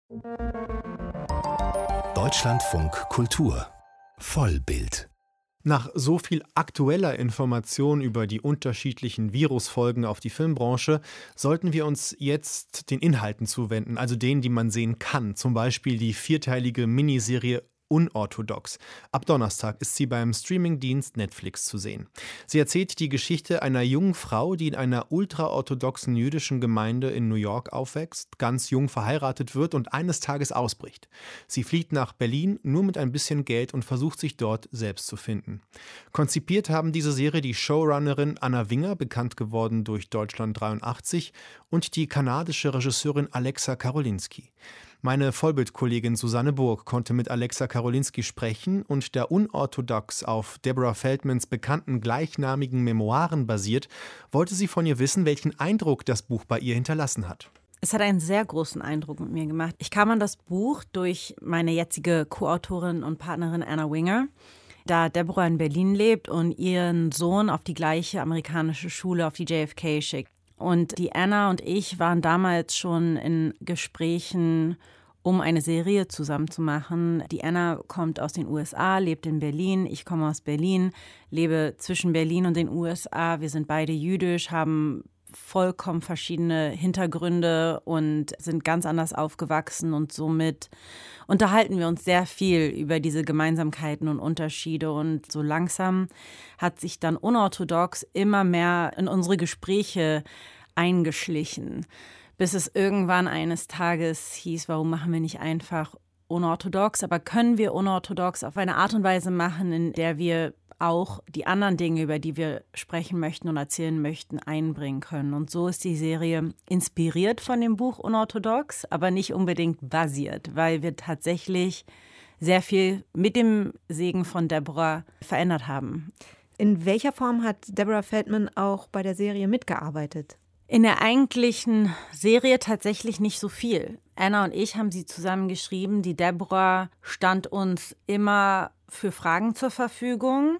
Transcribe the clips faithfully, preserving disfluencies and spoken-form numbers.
Deutschlandfunk Kultur Vollbild. Nach so viel aktueller Information über die unterschiedlichen Virusfolgen auf die Filmbranche sollten wir uns jetzt den Inhalten zuwenden, also denen, die man sehen kann. Zum Beispiel die vierteilige Miniserie Unorthodox. Ab Donnerstag ist sie beim Streamingdienst Netflix zu sehen. Sie erzählt die Geschichte einer jungen Frau, die in einer ultraorthodoxen jüdischen Gemeinde in New York aufwächst, ganz jung verheiratet wird und eines Tages ausbricht. Sie flieht nach Berlin nur mit ein bisschen Geld und versucht sich dort selbst zu finden. Konzipiert haben diese Serie die Showrunnerin Anna Winger, bekannt geworden durch Deutschland dreiundachtzig, und die kanadische Regisseurin Alexa Karolinski. Meine Vollbildkollegin Susanne Burg konnte mit Alexa Karolinski sprechen und der Unorthodox auf Deborah Feldmans bekannten gleichnamigen Memoiren basiert, wollte sie von ihr wissen, welchen Eindruck das Buch bei ihr hinterlassen hat. Es hat einen sehr großen Eindruck mit mir gemacht. Ich kam an das Buch durch meine jetzige Co-Autorin und Partnerin Anna Winger, da Deborah in Berlin lebt und ihren Sohn auf die gleiche amerikanische Schule, auf die J F K schickt. Und die Anna und ich waren damals schon in Gesprächen, um eine Serie zusammen zu machen. Die Anna kommt aus den U S A, lebt in Berlin. Ich komme aus Berlin, lebe zwischen Berlin und den U S A. Wir sind beide jüdisch, haben vollkommen verschiedene Hintergründe und sind ganz anders aufgewachsen. Und somit unterhalten wir uns sehr viel über diese Gemeinsamkeiten und Unterschiede. Und so langsam hat sich dann Unorthodox immer mehr in unsere Gespräche eingeschlichen, bis es irgendwann eines Tages hieß, warum machen wir nicht einfach unorthodox, aber können wir unorthodox auf eine Art und Weise machen, in der wir auch die anderen Dinge, über die wir sprechen möchten und erzählen möchten, einbringen können. Und so ist die Serie inspiriert von dem Buch Unorthodox, aber nicht unbedingt basiert, weil wir tatsächlich sehr viel mit dem Segen von Deborah verändert haben. In welcher Form hat Deborah Feldman auch bei der Serie mitgearbeitet? In der eigentlichen Serie tatsächlich nicht so viel. Anna und ich haben sie zusammen geschrieben. Die Deborah stand uns immer für Fragen zur Verfügung.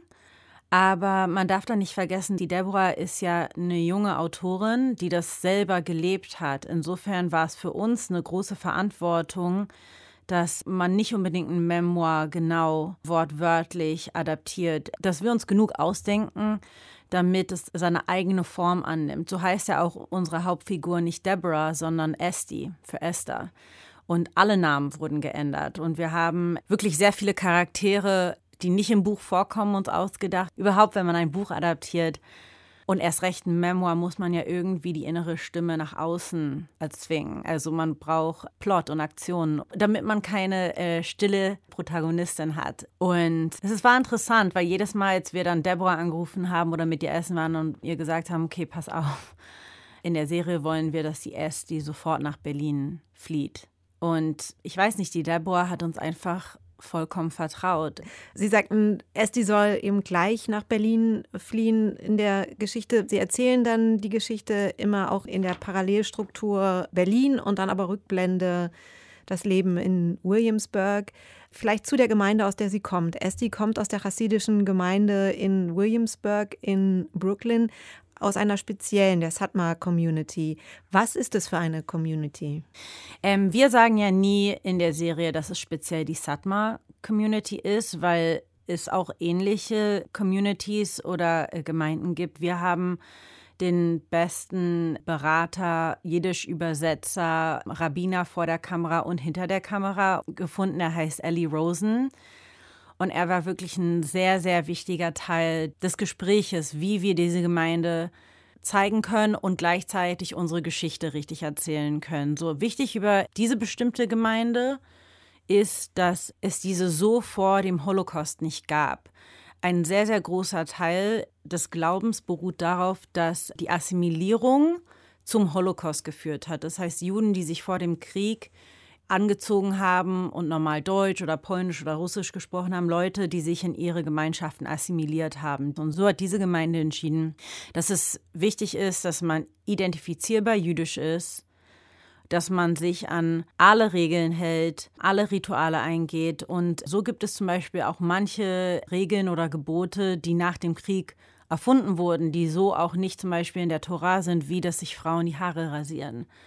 Aber man darf da nicht vergessen, die Deborah ist ja eine junge Autorin, die das selber gelebt hat. Insofern war es für uns eine große Verantwortung, dass man nicht unbedingt ein Memoir genau wortwörtlich adaptiert, dass wir uns genug ausdenken, damit es seine eigene Form annimmt. So heißt ja auch unsere Hauptfigur nicht Deborah, sondern Esti für Esther. Und alle Namen wurden geändert. Und wir haben wirklich sehr viele Charaktere, die nicht im Buch vorkommen, uns ausgedacht. Überhaupt, wenn man ein Buch adaptiert und erst recht ein Memoir, muss man ja irgendwie die innere Stimme nach außen erzwingen. Also man braucht Plot und Aktionen, damit man keine äh, stille Protagonistin hat. Und es war interessant, weil jedes Mal, als wir dann Deborah angerufen haben oder mit ihr essen waren und ihr gesagt haben, okay, pass auf, in der Serie wollen wir, dass die Esti sofort nach Berlin flieht. Und ich weiß nicht, die Deborah hat uns einfach vollkommen vertraut. Sie sagten, Esti soll eben gleich nach Berlin fliehen in der Geschichte. Sie erzählen dann die Geschichte immer auch in der Parallelstruktur Berlin und dann aber Rückblende das Leben in Williamsburg. Vielleicht zu der Gemeinde, aus der sie kommt. Esti kommt aus der chassidischen Gemeinde in Williamsburg in Brooklyn, aus einer speziellen, der Satmar-Community. Was ist das für eine Community? Ähm, wir sagen ja nie in der Serie, dass es speziell die Satmar-Community ist, weil es auch ähnliche Communities oder äh, Gemeinden gibt. Wir haben den besten Berater, Jiddisch-Übersetzer, Rabbiner vor der Kamera und hinter der Kamera gefunden. Er heißt Ellie Rosen. Und er war wirklich ein sehr, sehr wichtiger Teil des Gespräches, wie wir diese Gemeinde zeigen können und gleichzeitig unsere Geschichte richtig erzählen können. So wichtig über diese bestimmte Gemeinde ist, dass es diese so vor dem Holocaust nicht gab. Ein sehr, sehr großer Teil des Glaubens beruht darauf, dass die Assimilierung zum Holocaust geführt hat. Das heißt, Juden, die sich vor dem Krieg angezogen haben und normal Deutsch oder Polnisch oder Russisch gesprochen haben, Leute, die sich in ihre Gemeinschaften assimiliert haben. Und so hat diese Gemeinde entschieden, dass es wichtig ist, dass man identifizierbar jüdisch ist, dass man sich an alle Regeln hält, alle Rituale eingeht. Und so gibt es zum Beispiel auch manche Regeln oder Gebote, die nach dem Krieg erfunden wurden, die so auch nicht zum Beispiel in der Tora sind, wie dass sich Frauen die Haare rasieren.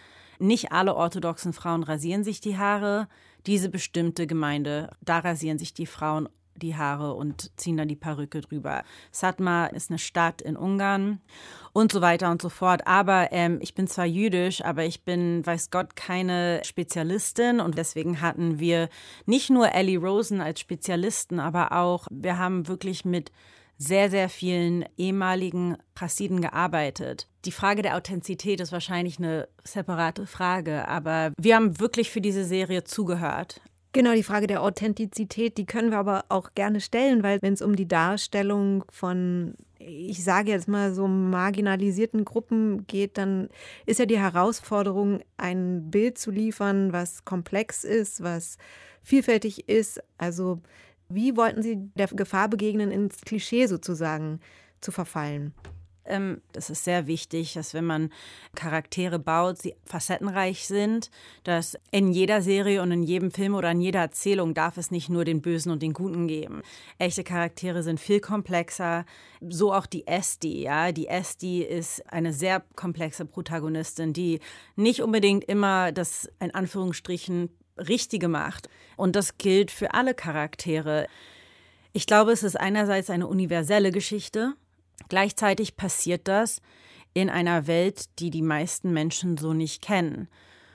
nicht alle orthodoxen Frauen rasieren sich die Haare. Diese bestimmte Gemeinde, da rasieren sich die Frauen die Haare und ziehen dann die Perücke drüber. Satmar ist eine Stadt in Ungarn und so weiter und so fort. Aber ähm, ich bin zwar jüdisch, aber ich bin, weiß Gott, keine Spezialistin. Und deswegen hatten wir nicht nur Ellie Rosen als Spezialisten, aber auch, wir haben wirklich mit sehr, sehr vielen ehemaligen Chassiden gearbeitet. Die Frage der Authentizität ist wahrscheinlich eine separate Frage, aber wir haben wirklich für diese Serie zugehört. Genau, die Frage der Authentizität, die können wir aber auch gerne stellen, weil wenn es um die Darstellung von, ich sage jetzt mal so marginalisierten Gruppen geht, dann ist ja die Herausforderung, ein Bild zu liefern, was komplex ist, was vielfältig ist. Also wie wollten Sie der Gefahr begegnen, ins Klischee sozusagen zu verfallen? Ähm, das ist sehr wichtig, dass wenn man Charaktere baut, sie facettenreich sind, dass in jeder Serie und in jedem Film oder in jeder Erzählung darf es nicht nur den Bösen und den Guten geben. Echte Charaktere sind viel komplexer, so auch die Esti. Ja? Die Esti ist eine sehr komplexe Protagonistin, die nicht unbedingt immer das, in Anführungsstrichen, Richtige macht. Und das gilt für alle Charaktere. Ich glaube, es ist einerseits eine universelle Geschichte. Gleichzeitig passiert das in einer Welt, die die meisten Menschen so nicht kennen.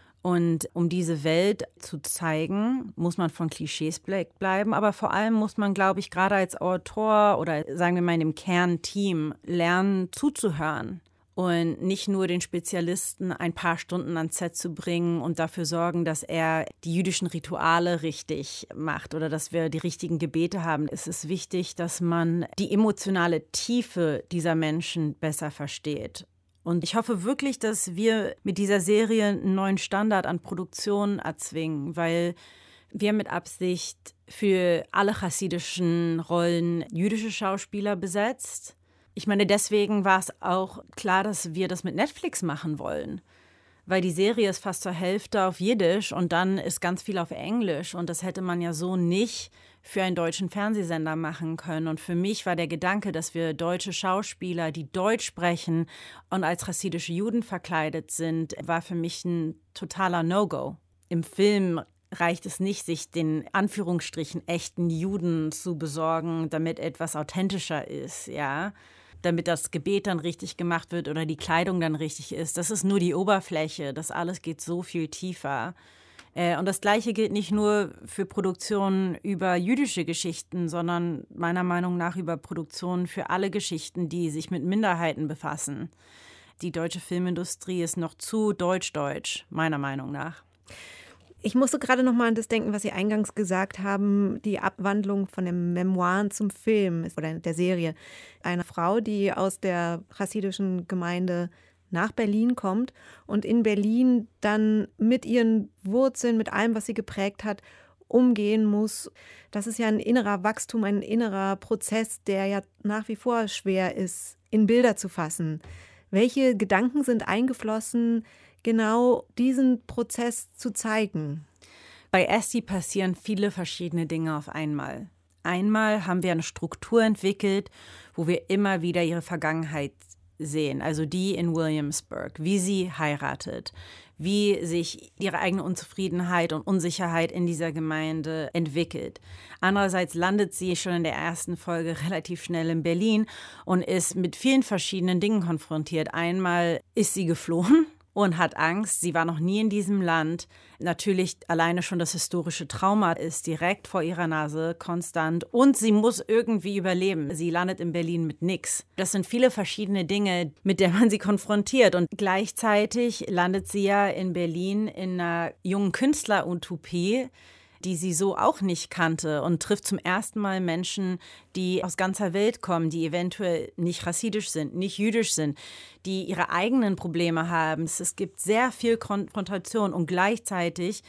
Und um diese Welt zu zeigen, muss man von Klischees bleiben. Aber vor allem muss man, glaube ich, gerade als Autor oder sagen wir mal in dem Kernteam lernen, zuzuhören. Und nicht nur den Spezialisten ein paar Stunden ans Set zu bringen und dafür sorgen, dass er die jüdischen Rituale richtig macht oder dass wir die richtigen Gebete haben. Es ist wichtig, dass man die emotionale Tiefe dieser Menschen besser versteht. Und ich hoffe wirklich, dass wir mit dieser Serie einen neuen Standard an Produktion erzwingen, weil wir mit Absicht für alle chassidischen Rollen jüdische Schauspieler besetzt. Ich meine, deswegen war es auch klar, dass wir das mit Netflix machen wollen, weil die Serie ist fast zur Hälfte auf Jiddisch und dann ist ganz viel auf Englisch und das hätte man ja so nicht für einen deutschen Fernsehsender machen können. Und für mich war der Gedanke, dass wir deutsche Schauspieler, die Deutsch sprechen und als chassidische Juden verkleidet sind, war für mich ein totaler No-Go. Im Film reicht es nicht, sich den Anführungsstrichen echten Juden zu besorgen, damit etwas authentischer ist, ja. Damit das Gebet dann richtig gemacht wird oder die Kleidung dann richtig ist. Das ist nur die Oberfläche. Das alles geht so viel tiefer. Äh, und das Gleiche gilt nicht nur für Produktionen über jüdische Geschichten, sondern meiner Meinung nach über Produktionen für alle Geschichten, die sich mit Minderheiten befassen. Die deutsche Filmindustrie ist noch zu deutsch-deutsch, meiner Meinung nach. Ich musste gerade noch mal an das denken, was Sie eingangs gesagt haben, die Abwandlung von den Memoiren zum Film oder der Serie. Eine Frau, die aus der chassidischen Gemeinde nach Berlin kommt und in Berlin dann mit ihren Wurzeln, mit allem, was sie geprägt hat, umgehen muss. Das ist ja ein innerer Wachstum, ein innerer Prozess, der ja nach wie vor schwer ist, in Bilder zu fassen. Welche Gedanken sind eingeflossen, genau diesen Prozess zu zeigen? Bei Esti passieren viele verschiedene Dinge auf einmal. Einmal haben wir eine Struktur entwickelt, wo wir immer wieder ihre Vergangenheit sehen, also die in Williamsburg, wie sie heiratet, wie sich ihre eigene Unzufriedenheit und Unsicherheit in dieser Gemeinde entwickelt. Andererseits landet sie schon in der ersten Folge relativ schnell in Berlin und ist mit vielen verschiedenen Dingen konfrontiert. Einmal ist sie geflohen und hat Angst. Sie war noch nie in diesem Land. Natürlich alleine schon das historische Trauma ist direkt vor ihrer Nase, konstant. Und sie muss irgendwie überleben. Sie landet in Berlin mit nix. Das sind viele verschiedene Dinge, mit denen man sie konfrontiert. Und gleichzeitig landet sie ja in Berlin in einer jungen Künstlerutopie, die sie so auch nicht kannte und trifft zum ersten Mal Menschen, die aus ganzer Welt kommen, die eventuell nicht chassidisch sind, nicht jüdisch sind, die ihre eigenen Probleme haben. Es gibt sehr viel Konfrontation und gleichzeitig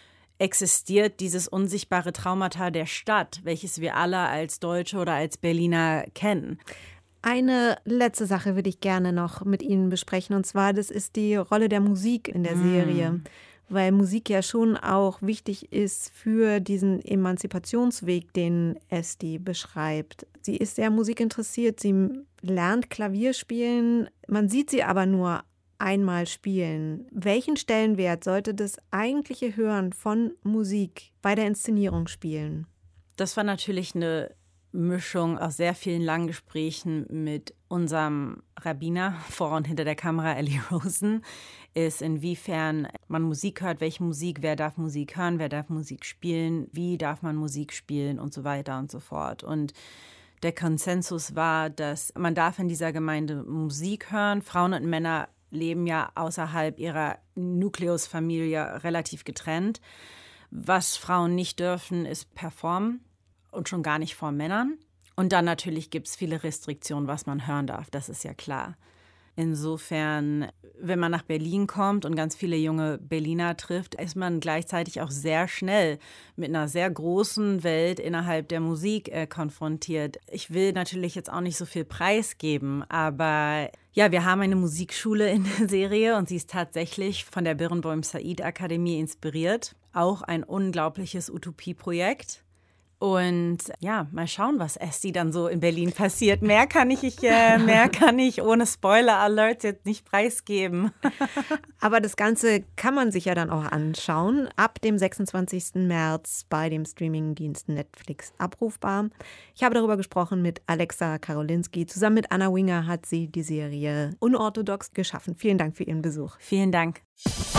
existiert dieses unsichtbare Traumata der Stadt, welches wir alle als Deutsche oder als Berliner kennen. Eine letzte Sache würde ich gerne noch mit Ihnen besprechen, und zwar, das ist die Rolle der Musik in der Serie. Mm. Weil Musik ja schon auch wichtig ist für diesen Emanzipationsweg, den Esti beschreibt. Sie ist sehr musikinteressiert, sie lernt Klavier spielen, man sieht sie aber nur einmal spielen. Welchen Stellenwert sollte das eigentliche Hören von Musik bei der Inszenierung spielen? Das war natürlich eine Mischung aus sehr vielen langen Gesprächen mit unserem Rabbiner vor und hinter der Kamera, Ellie Rosen, ist inwiefern man Musik hört, welche Musik, wer darf Musik hören, wer darf Musik spielen, wie darf man Musik spielen und so weiter und so fort. Und der Konsensus war, dass man darf in dieser Gemeinde Musik hören. Frauen und Männer leben ja außerhalb ihrer Nukleusfamilie relativ getrennt. Was Frauen nicht dürfen, ist performen. Und schon gar nicht vor Männern. Und dann natürlich gibt es viele Restriktionen, was man hören darf, das ist ja klar. Insofern, wenn man nach Berlin kommt und ganz viele junge Berliner trifft, ist man gleichzeitig auch sehr schnell mit einer sehr großen Welt innerhalb der Musik äh, konfrontiert. Ich will natürlich jetzt auch nicht so viel preisgeben, aber ja, wir haben eine Musikschule in der Serie und sie ist tatsächlich von der Birnbaum Said Akademie inspiriert. Auch ein unglaubliches Utopieprojekt. Und ja, mal schauen, was Esti dann so in Berlin passiert. Mehr kann ich, ich äh, mehr kann ich ohne Spoiler-Alerts jetzt nicht preisgeben. Aber das Ganze kann man sich ja dann auch anschauen. Ab dem sechsundzwanzigsten März bei dem Streamingdienst Netflix abrufbar. Ich habe darüber gesprochen mit Alexa Karolinski. Zusammen mit Anna Winger hat sie die Serie Unorthodox geschaffen. Vielen Dank für Ihren Besuch. Vielen Dank.